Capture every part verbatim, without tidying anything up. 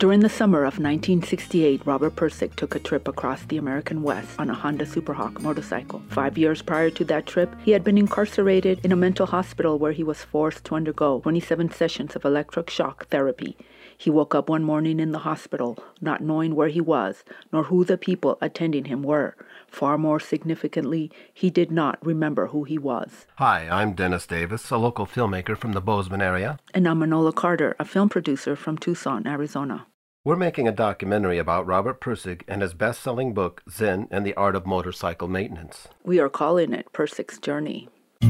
During the summer of nineteen sixty-eight, Robert Pirsig took a trip across the American West on a Honda Superhawk motorcycle. Five years prior to that trip, he had been incarcerated in a mental hospital where he was forced to undergo twenty-seven sessions of electric shock therapy. He woke up one morning in the hospital, not knowing where he was, nor who the people attending him were. Far more significantly, he did not remember who he was. Hi, I'm Dennis Davis, a local filmmaker from the Bozeman area. And I'm Manola Carter, a film producer from Tucson, Arizona. We're making a documentary about Robert Pirsig and his best-selling book, Zen and the Art of Motorcycle Maintenance. We are calling it Pirsig's Journey.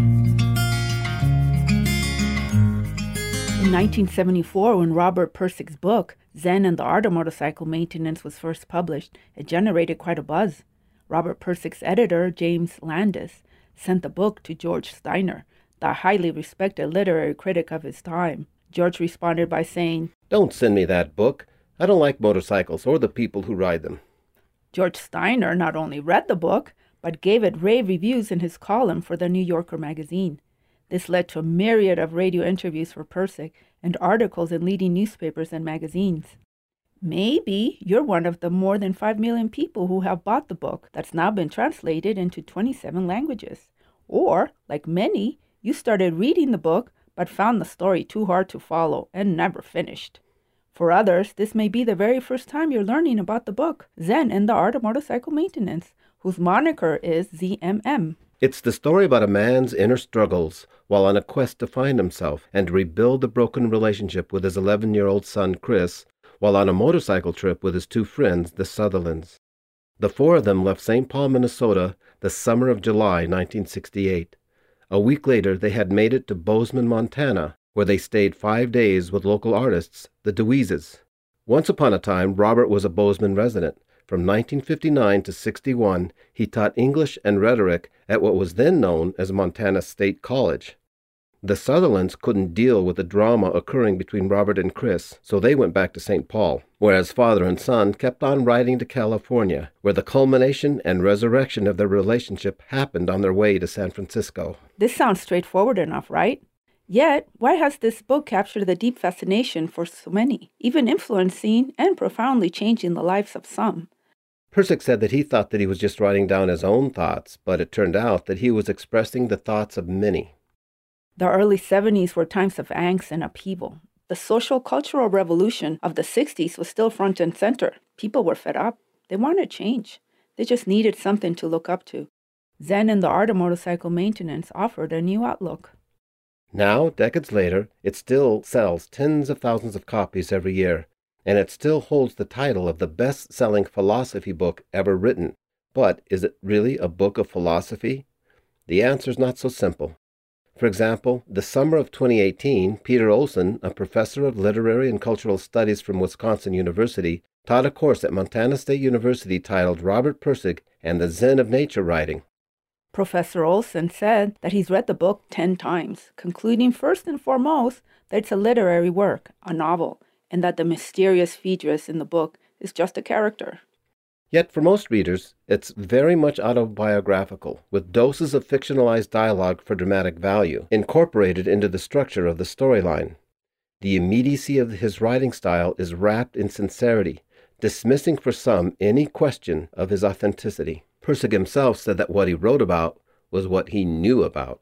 In nineteen seventy-four, when Robert Pirsig's book, Zen and the Art of Motorcycle Maintenance, was first published, it generated quite a buzz. Robert Pirsig's editor, James Landis, sent the book to George Steiner, the highly respected literary critic of his time. George responded by saying, "Don't send me that book. I don't like motorcycles or the people who ride them." George Steiner not only read the book, but gave it rave reviews in his column for the New Yorker magazine. This led to a myriad of radio interviews for Pirsig and articles in leading newspapers and magazines. Maybe you're one of the more than five million people who have bought the book that's now been translated into twenty-seven languages. Or, like many, you started reading the book but found the story too hard to follow and never finished. For others, this may be the very first time you're learning about the book, Zen and the Art of Motorcycle Maintenance, whose moniker is Z M M. It's the story about a man's inner struggles while on a quest to find himself and rebuild the broken relationship with his eleven-year-old son, Chris, while on a motorcycle trip with his two friends, the Sutherlands. The four of them left Saint Paul, Minnesota, the summer of July nineteen sixty-eight. A week later, they had made it to Bozeman, Montana, where they stayed five days with local artists, the DeWeeses. Once upon a time, Robert was a Bozeman resident. From nineteen fifty-nine to sixty-one, he taught English and rhetoric at what was then known as Montana State College. The Sutherlands couldn't deal with the drama occurring between Robert and Chris, so they went back to Saint Paul, whereas father and son kept on riding to California, where the culmination and resurrection of their relationship happened on their way to San Francisco. This sounds straightforward enough, right? Yet, why has this book captured the deep fascination for so many, even influencing and profoundly changing the lives of some? Pirsig said that he thought that he was just writing down his own thoughts, but it turned out that he was expressing the thoughts of many. The early seventies were times of angst and upheaval. The social-cultural revolution of the sixties was still front and center. People were fed up. They wanted change. They just needed something to look up to. Zen and the Art of Motorcycle Maintenance offered a new outlook. Now, decades later, it still sells tens of thousands of copies every year, and it still holds the title of the best-selling philosophy book ever written. But is it really a book of philosophy? The answer's not so simple. For example, the summer of twenty eighteen, Peter Olson, a professor of literary and cultural studies from Wisconsin University, taught a course at Montana State University titled Robert Pirsig and the Zen of Nature Writing. Professor Olson said that he's read the book ten times, concluding first and foremost that it's a literary work, a novel, and that the mysterious Phaedrus in the book is just a character. Yet for most readers, it's very much autobiographical, with doses of fictionalized dialogue for dramatic value, incorporated into the structure of the storyline. The immediacy of his writing style is wrapped in sincerity, dismissing for some any question of his authenticity. Pirsig himself said that what he wrote about was what he knew about.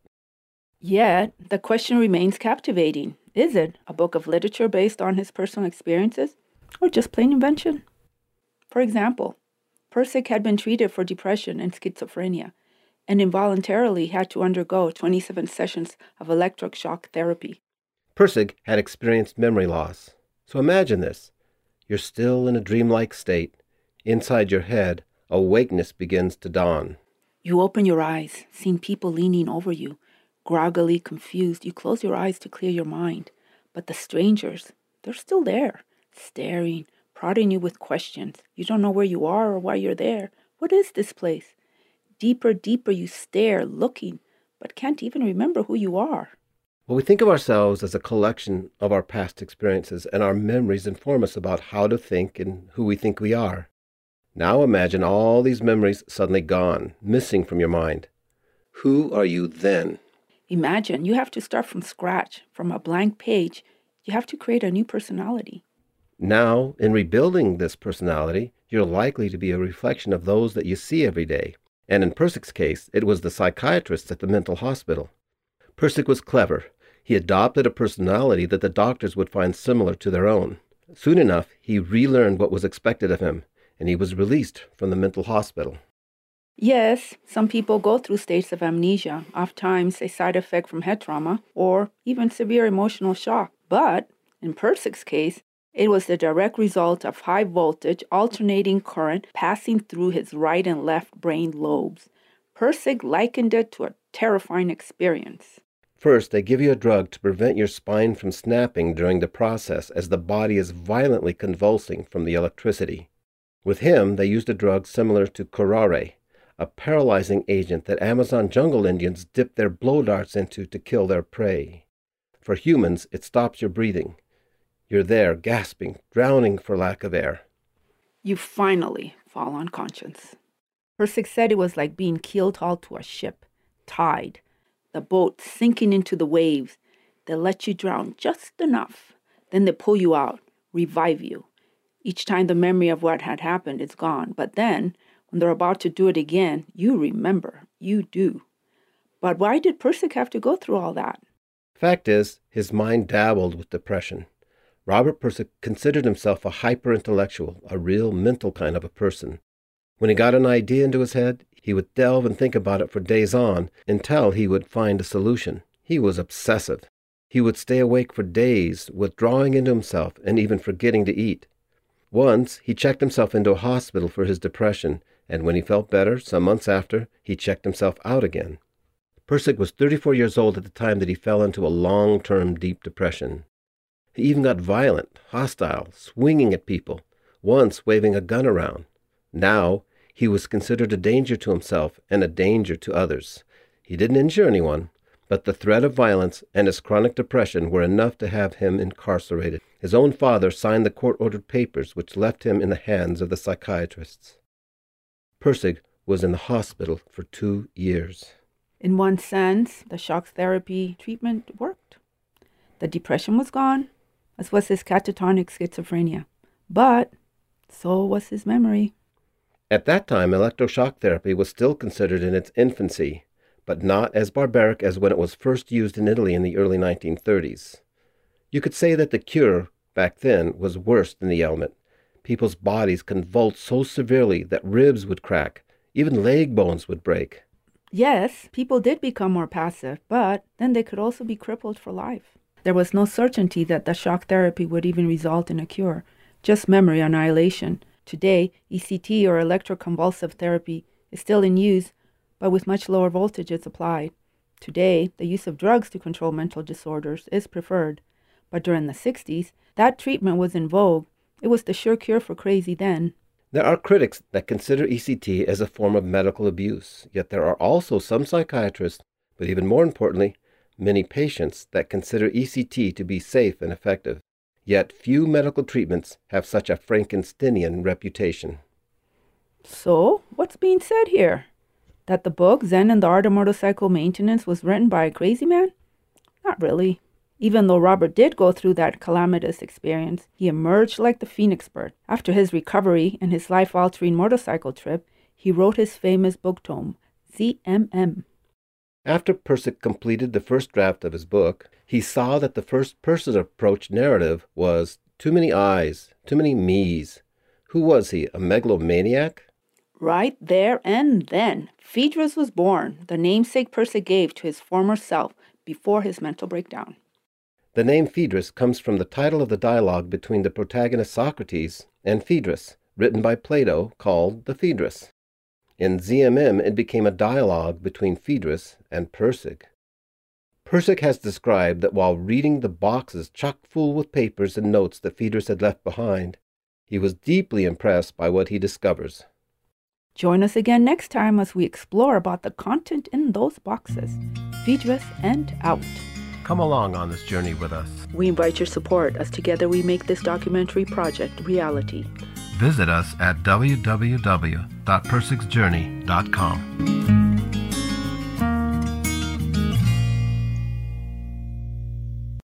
Yet, the question remains captivating. Is it a book of literature based on his personal experiences, or just plain invention? For example, Pirsig had been treated for depression and schizophrenia, and involuntarily had to undergo twenty-seven sessions of electric shock therapy. Pirsig had experienced memory loss. So imagine this. You're still in a dreamlike state. Inside your head, awakeness begins to dawn. You open your eyes, seeing people leaning over you. Groggily confused, you close your eyes to clear your mind. But the strangers, they're still there, staring, prodding you with questions. You don't know where you are or why you're there. What is this place? Deeper, deeper you stare, looking, but can't even remember who you are. Well, we think of ourselves as a collection of our past experiences, and our memories inform us about how to think and who we think we are. Now imagine all these memories suddenly gone, missing from your mind. Who are you then? Imagine you have to start from scratch, from a blank page. You have to create a new personality. Now, in rebuilding this personality, you're likely to be a reflection of those that you see every day. And in Persik's case, it was the psychiatrists at the mental hospital. Pirsig was clever. He adopted a personality that the doctors would find similar to their own. Soon enough, he relearned what was expected of him, and he was released from the mental hospital. Yes, some people go through states of amnesia, oftentimes a side effect from head trauma or even severe emotional shock. But in Persik's case, it was the direct result of high voltage alternating current passing through his right and left brain lobes. Pirsig likened it to a terrifying experience. First, they give you a drug to prevent your spine from snapping during the process as the body is violently convulsing from the electricity. With him, they used a drug similar to curare, a paralyzing agent that Amazon jungle Indians dip their blow darts into to kill their prey. For humans, it stops your breathing. You're there, gasping, drowning for lack of air. You finally fall unconscious. Pirsig said it was like being keeled hauled to a ship, tied, the boat sinking into the waves. They let you drown just enough. Then they pull you out, revive you. Each time the memory of what had happened is gone. But then, when they're about to do it again, you remember. You do. But why did Pirsig have to go through all that? Fact is, his mind dabbled with depression. Robert Pirsig considered himself a hyper-intellectual, a real mental kind of a person. When he got an idea into his head, he would delve and think about it for days on until he would find a solution. He was obsessive. He would stay awake for days, withdrawing into himself and even forgetting to eat. Once, he checked himself into a hospital for his depression, and when he felt better, some months after, he checked himself out again. Pirsig was thirty-four years old at the time that he fell into a long-term deep depression. He even got violent, hostile, swinging at people, once waving a gun around. Now, he was considered a danger to himself and a danger to others. He didn't injure anyone, but the threat of violence and his chronic depression were enough to have him incarcerated. His own father signed the court-ordered papers which left him in the hands of the psychiatrists. Pirsig was in the hospital for two years. In one sense, the shock therapy treatment worked. The depression was gone, as was his catatonic schizophrenia. But so was his memory. At that time, electroshock therapy was still considered in its infancy, but not as barbaric as when it was first used in Italy in the early nineteen thirties. You could say that the cure, back then, was worse than the ailment. People's bodies convulsed so severely that ribs would crack, even leg bones would break. Yes, people did become more passive, but then they could also be crippled for life. There was no certainty that the shock therapy would even result in a cure, just memory annihilation. Today, E C T or electroconvulsive therapy is still in use, but with much lower voltages applied. Today, the use of drugs to control mental disorders is preferred. But during the sixties, that treatment was in vogue. It was the sure cure for crazy then. There are critics that consider E C T as a form of medical abuse, yet there are also some psychiatrists, but even more importantly, many patients that consider E C T to be safe and effective. Yet few medical treatments have such a Frankensteinian reputation. So, what's being said here? That the book Zen and the Art of Motorcycle Maintenance was written by a crazy man? Not really. Even though Robert did go through that calamitous experience, he emerged like the Phoenix Bird. After his recovery and his life-altering motorcycle trip, he wrote his famous book tome, Z M M. After Pirsig completed the first draft of his book, he saw that the first-person approach narrative was too many I's, too many me's. Who was he, a megalomaniac? Right there and then, Phaedrus was born, the namesake Pirsig gave to his former self before his mental breakdown. The name Phaedrus comes from the title of the dialogue between the protagonist Socrates and Phaedrus, written by Plato, called the Phaedrus. In Z M M, it became a dialogue between Phaedrus and Pirsig. Pirsig has described that while reading the boxes chock full with papers and notes that Phaedrus had left behind, he was deeply impressed by what he discovers. Join us again next time as we explore about the content in those boxes. Phaedrus and out. Come along on this journey with us. We invite your support as together we make this documentary project reality. Visit us at w w w dot pirsigsjourney dot com.